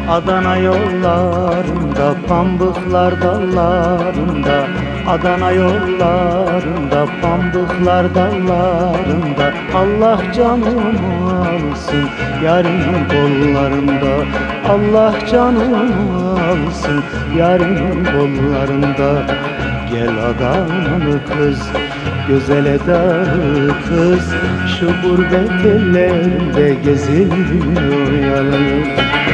Adana yollarında, pambıklar dallarında, Adana yollarında, pambıklar dallarında, Allah canımı alsın yarımın kollarında, Allah canımı alsın yarımın kollarında. Gel Adanalı kız, güzel edalı kız, şu gurbet ellerinde gezilmiyor yalnız.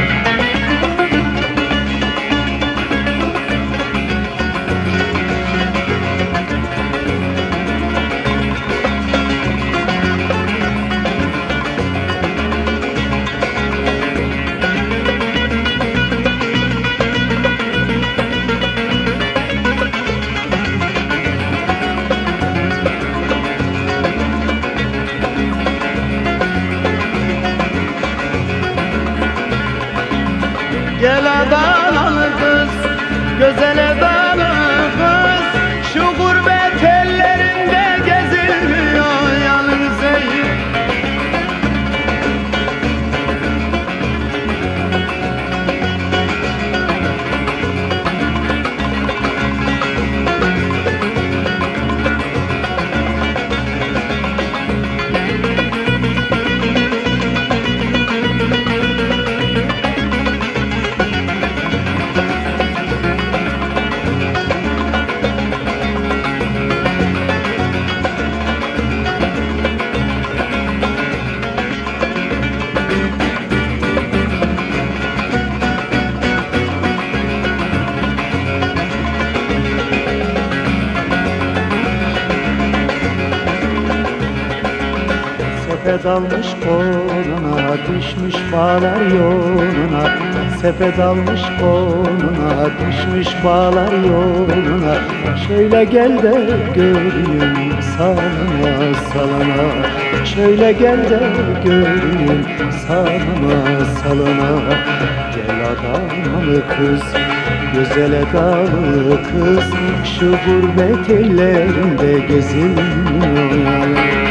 Gel Adanalı kız, güzel Adanalı kız, şu gurbet ellerinde gezilmiyor yalnız ey. Sepet almış koluna, düşmüş bağlar yoluna, sepet almış koluna, düşmüş bağlar yoluna. Şöyle gel de göreyim salına salına, şöyle gel de göreyim salına salına. Gel Adanalı kız, güzel edalı kız, şu gurbet ellerinde gezilmiyor.